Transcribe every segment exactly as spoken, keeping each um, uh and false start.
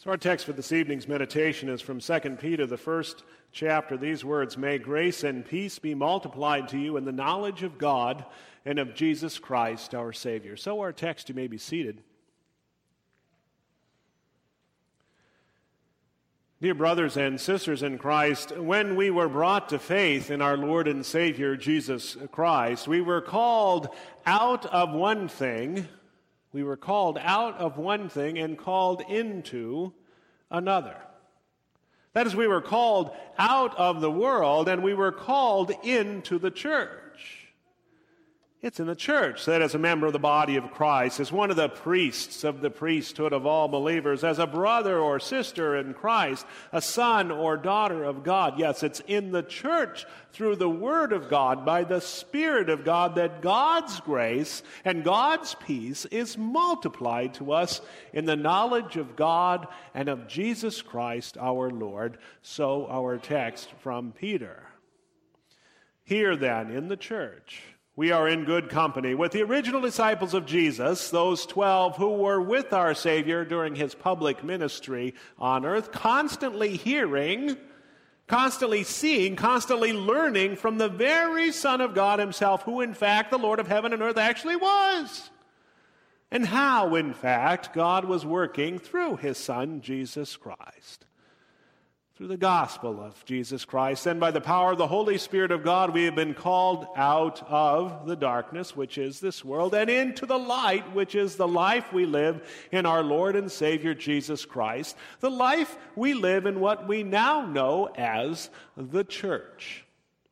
So our text for this evening's meditation is from Second Peter, the first chapter. These words, "May grace and peace be multiplied to you in the knowledge of God and of Jesus Christ, our Savior." So our text, you may be seated. Dear brothers and sisters in Christ, when we were brought to faith in our Lord and Savior, Jesus Christ, we were called out of one thing, we were called out of one thing and called into another. That is, we were called out of the world and we were called into the church. It's in the church that as a member of the body of Christ, as one of the priests of the priesthood of all believers, as a brother or sister in Christ, a son or daughter of God. Yes, it's in the church through the Word of God, by the Spirit of God, that God's grace and God's peace is multiplied to us in the knowledge of God and of Jesus Christ our Lord. So our text from Peter. Here then, in the church, we are in good company with the original disciples of Jesus, those twelve who were with our Savior during his public ministry on earth, constantly hearing, constantly seeing, constantly learning from the very Son of God himself, who in fact the Lord of heaven and earth actually was. And how, in fact, God was working through his Son, Jesus Christ. Through the gospel of Jesus Christ, and by the power of the Holy Spirit of God, we have been called out of the darkness, which is this world, and into the light, which is the life we live in our Lord and Savior Jesus Christ, the life we live in what we now know as the church.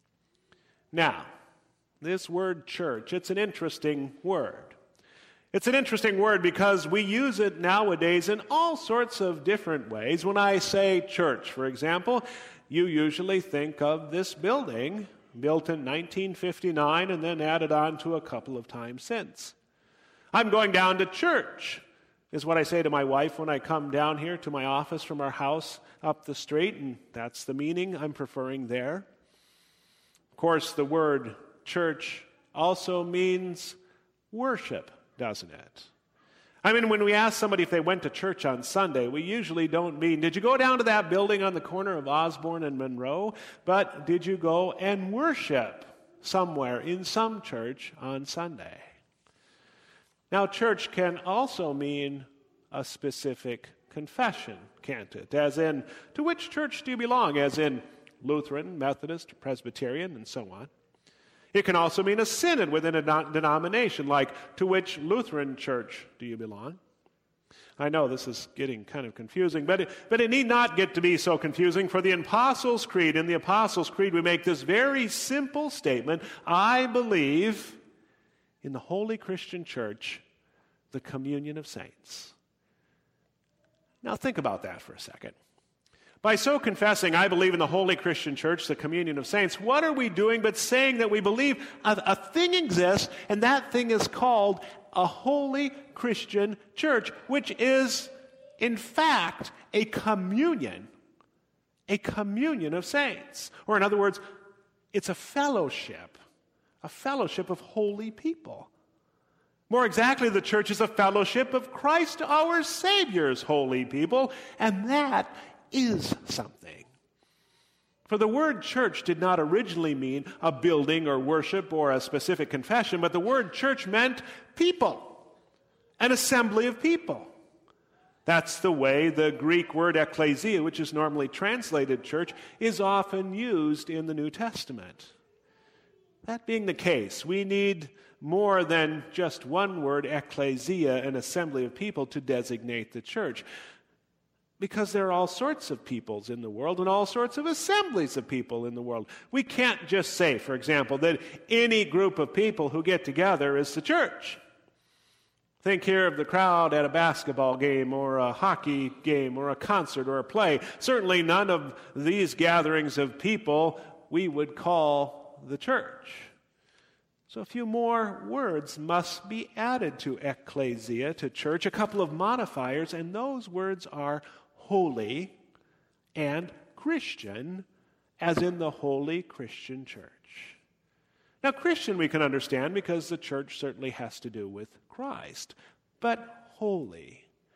Now, this word church, it's an interesting word. It's an interesting word because we use it nowadays in all sorts of different ways. When I say church, for example, you usually think of this building, built in nineteen fifty-nine and then added on to a couple of times since. I'm going down to church, is what I say to my wife when I come down here to my office from our house up the street, and that's the meaning I'm preferring there. Of course, the word church also means worship, doesn't it? I mean, when we ask somebody if they went to church on Sunday, we usually don't mean, did you go down to that building on the corner of Osborne and Monroe? But did you go and worship somewhere in some church on Sunday? Now, church can also mean a specific confession, can't it? As in, to which church do you belong? As in Lutheran, Methodist, Presbyterian, and so on. It can also mean a synod within a denomination, like, to which Lutheran church do you belong? I know this is getting kind of confusing, but it, but it need not get to be so confusing. For the Apostles' Creed, in the Apostles' Creed, we make this very simple statement: I believe in the Holy Christian Church, the communion of saints. Now think about that for a second. By so confessing, I believe in the Holy Christian Church, the communion of saints, what are we doing but saying that we believe a, a thing exists, and that thing is called a Holy Christian Church, which is, in fact, a communion, a communion of saints. Or in other words, it's a fellowship, a fellowship of holy people. More exactly, the church is a fellowship of Christ, our Savior's holy people, and that is something. For the word church did not originally mean a building or worship or a specific confession, but the word church meant people, an assembly of people. That's the way the Greek word ekklesia, which is normally translated church, is often used in the New Testament. That being the case, we need more than just one word, ekklesia, an assembly of people, to designate the church. Because there are all sorts of peoples in the world and all sorts of assemblies of people in the world. We can't just say, for example, that any group of people who get together is the church. Think here of the crowd at a basketball game or a hockey game or a concert or a play. Certainly none of these gatherings of people we would call the church. So a few more words must be added to ekklesia, to church, a couple of modifiers, and those words are holy and Christian, as in the Holy Christian Church. Now, Christian we can understand because the church certainly has to do with Christ, but holy.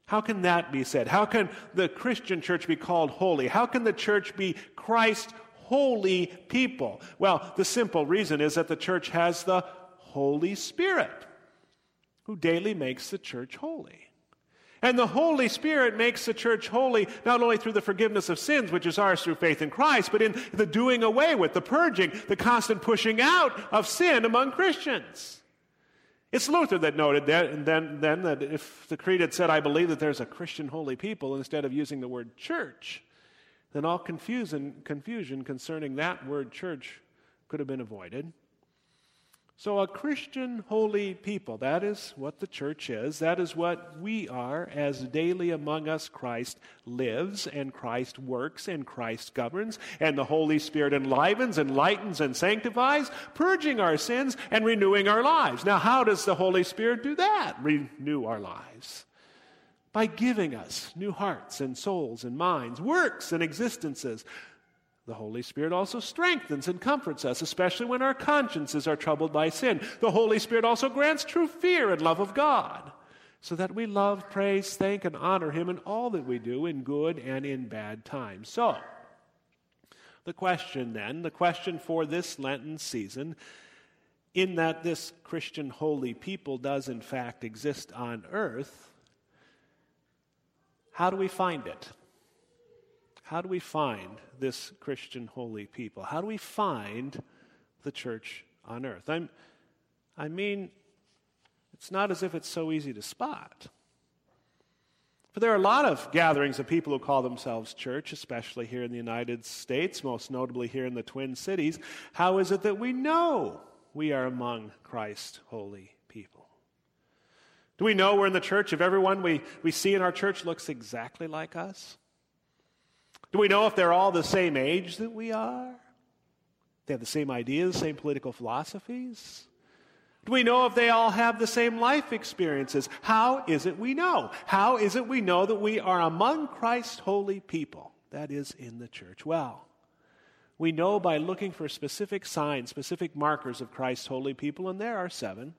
How can that be said? How can the Christian church be called holy? How can the church be Christ's holy people? Well, the simple reason is that the church has the Holy Spirit, who daily makes the church holy. And the Holy Spirit makes the church holy not only through the forgiveness of sins, which is ours through faith in Christ, but in the doing away with, the purging, the constant pushing out of sin among Christians. It's Luther that noted that, then, then that if the Creed had said, I believe that there's a Christian holy people, instead of using the word church, then all confusion, confusion concerning that word church could have been avoided. So a Christian holy people, that is what the church is. That is what we are, as daily among us Christ lives and Christ works and Christ governs, and the Holy Spirit enlivens, enlightens, and sanctifies, purging our sins and renewing our lives. Now, how does the Holy Spirit do that? Renew our lives. By giving us new hearts and souls and minds, works and existences. The Holy Spirit also strengthens and comforts us, especially when our consciences are troubled by sin. The Holy Spirit also grants true fear and love of God, so that we love, praise, thank, and honor Him in all that we do, in good and in bad times. So, the question then, the question for this Lenten season, in that this Christian holy people does in fact exist on earth, how do we find it? How do we find this Christian holy people? How do we find the church on earth? I'm, I mean, it's not as if it's so easy to spot. For there are a lot of gatherings of people who call themselves church, especially here in the United States, most notably here in the Twin Cities. How is it that we know we are among Christ's holy people? Do we know we're in the church if everyone we, we see in our church looks exactly like us? Do we know if they're all the same age that we are? They have the same ideas, same political philosophies? Do we know if they all have the same life experiences? How is it we know? How is it we know that we are among Christ's holy people? That is, in the church. Well, we know by looking for specific signs, specific markers of Christ's holy people, and there are seven.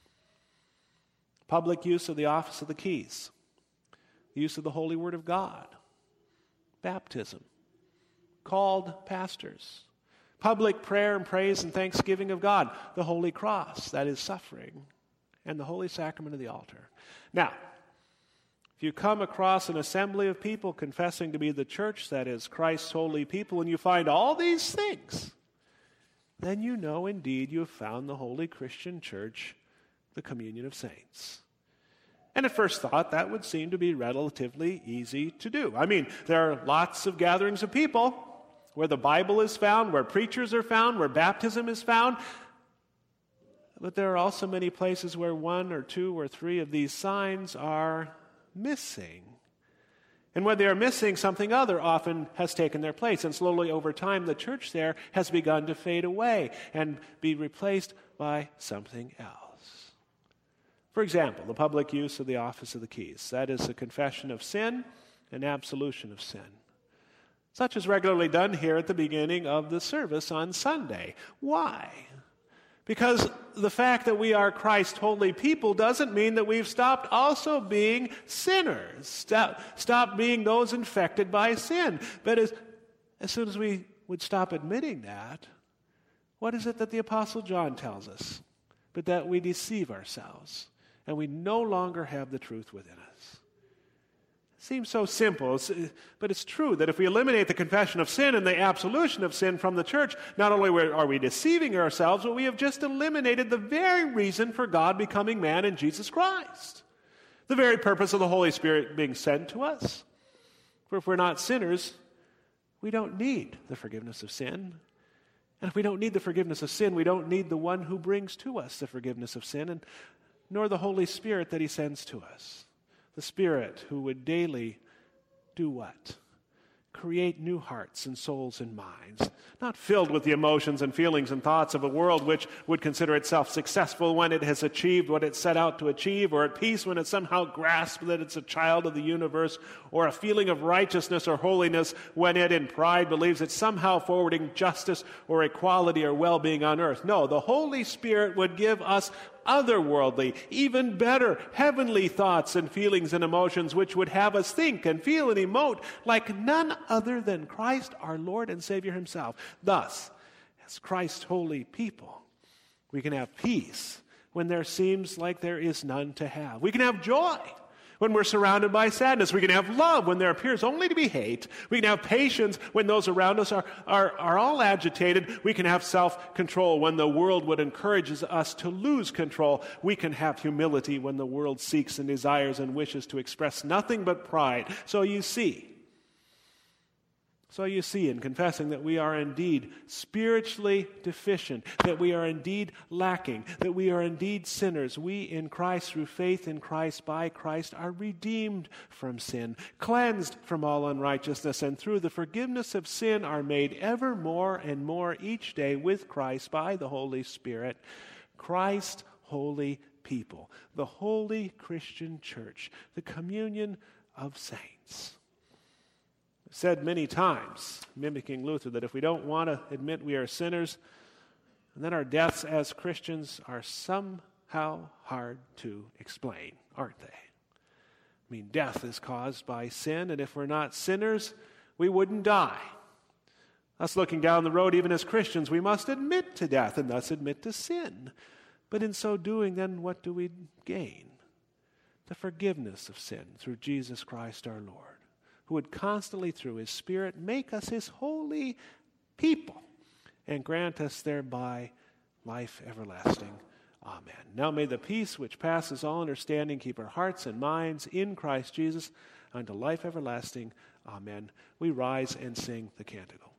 Public use of the office of the keys, the use of the holy word of God, baptism, called pastors, public prayer and praise and thanksgiving of God, the Holy Cross, that is suffering, and the Holy Sacrament of the altar. Now, if you come across an assembly of people confessing to be the church, that is Christ's holy people, and you find all these things, then you know indeed you have found the holy Christian church, the communion of saints. And at first thought, that would seem to be relatively easy to do. I mean, there are lots of gatherings of people where the Bible is found, where preachers are found, where baptism is found. But there are also many places where one or two or three of these signs are missing. And when they are missing, something other often has taken their place. And slowly over time, the church there has begun to fade away and be replaced by something else. For example, the public use of the office of the keys. That is a confession of sin and absolution of sin. Such is regularly done here at the beginning of the service on Sunday. Why? Because the fact that we are Christ's holy people doesn't mean that we've stopped also being sinners, stop, stop being those infected by sin. But as, as soon as we would stop admitting that, what is it that the Apostle John tells us? But that we deceive ourselves, and we no longer have the truth within us. It seems so simple, but it's true that if we eliminate the confession of sin and the absolution of sin from the church, not only are we deceiving ourselves, but we have just eliminated the very reason for God becoming man in Jesus Christ. The very purpose of the Holy Spirit being sent to us. For if we're not sinners, we don't need the forgiveness of sin. And if we don't need the forgiveness of sin, we don't need the one who brings to us the forgiveness of sin, and nor the Holy Spirit that He sends to us. The Spirit who would daily do what? Create new hearts and souls and minds, not filled with the emotions and feelings and thoughts of a world which would consider itself successful when it has achieved what it set out to achieve, or at peace when it somehow grasps that it's a child of the universe, or a feeling of righteousness or holiness when it in pride believes it's somehow forwarding justice or equality or well-being on earth. No, the Holy Spirit would give us otherworldly, even better, heavenly thoughts and feelings and emotions which would have us think and feel and emote like none other than Christ our Lord and Savior himself. Thus, as Christ's holy people, we can have peace when there seems like there is none to have. We can have joy when we're surrounded by sadness. We can have love when there appears only to be hate. We can have patience when those around us are, are, are all agitated. We can have self-control when the world would encourage us to lose control. We can have humility when the world seeks and desires and wishes to express nothing but pride. So you see, So you see in confessing that we are indeed spiritually deficient, that we are indeed lacking, that we are indeed sinners. We in Christ, through faith in Christ, by Christ, are redeemed from sin, cleansed from all unrighteousness, and through the forgiveness of sin are made ever more and more each day with Christ by the Holy Spirit. Christ, holy people, the holy Christian church, the communion of saints. Said many times, mimicking Luther, that if we don't want to admit we are sinners, then our deaths as Christians are somehow hard to explain, aren't they? I mean, death is caused by sin, and if we're not sinners, we wouldn't die. Us looking down the road, even as Christians, we must admit to death and thus admit to sin. But in so doing, then what do we gain? The forgiveness of sin through Jesus Christ our Lord, who would constantly, through his Spirit, make us his holy people and grant us thereby life everlasting. Amen. Now may the peace which passes all understanding keep our hearts and minds in Christ Jesus unto life everlasting. Amen. We rise and sing the canticle.